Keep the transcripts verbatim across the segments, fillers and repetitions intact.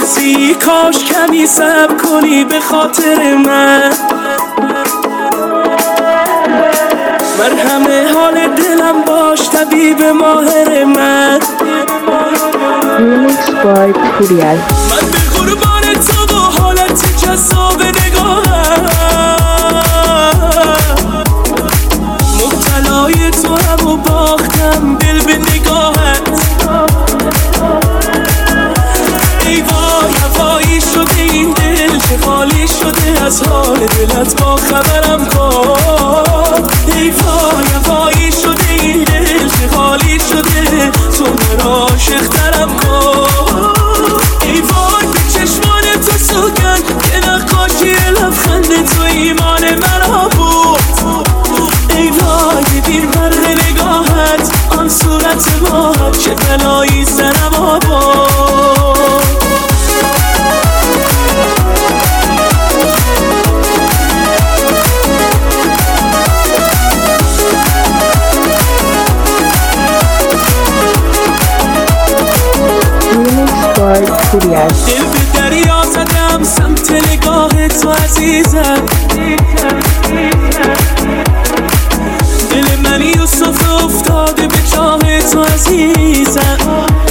عزیزی کاش کمی صبر کنی به خاطر من. مرهم حال دلم باش طبیب ماهر من. Remix by Kurial. من به قربان تو و حالت جذاب نگاهم، مبتلای تو هم و باختم دل به نگاهت. ای وای هوایی شده این دل که خالی شده از حال دلت، با خبرم کن. ای وای هوایی شده این دل که خالی شده، تو مرا عاشق ترم کن. ای وای به چشمان تو سوگن که نقاشی لبخند تو ایمان مرا بود. ای وای ببین برق نگاهت آن صورت ماهت، چه بلایی سرم آباد. دل به دریا زدم سمت نگاه تو عزیزم. دل من یوسف افتاده به چاه تو عزیزم.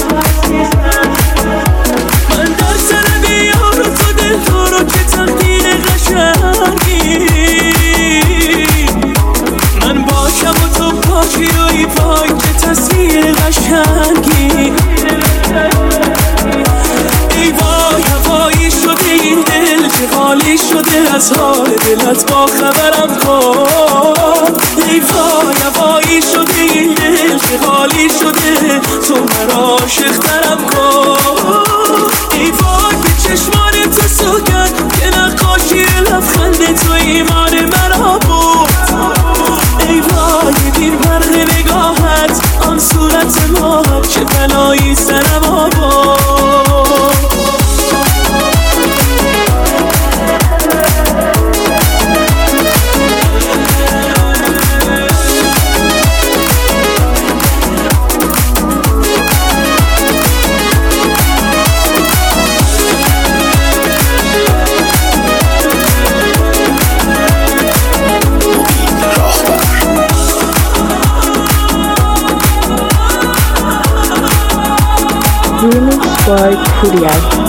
من در سر بیار تو دل تو رو که تقدیر قشنگی، من باشم و تو باشی و ای وای که تصویر قشنگی. ای وای هوایی شده این دل که خالی شده از حال دلت، با خبرم کن. ای وای هوایی شده این دل که خالی شده، تو مرا عاشق ترم کن. ای وای به چشمان تو سوگن که نقاشی لبخند تو ایمان مرا بود. ای وای ببین برق نگاهت آن صورت ماهت، چه بلایی سرم آباد. Remix by Kurial.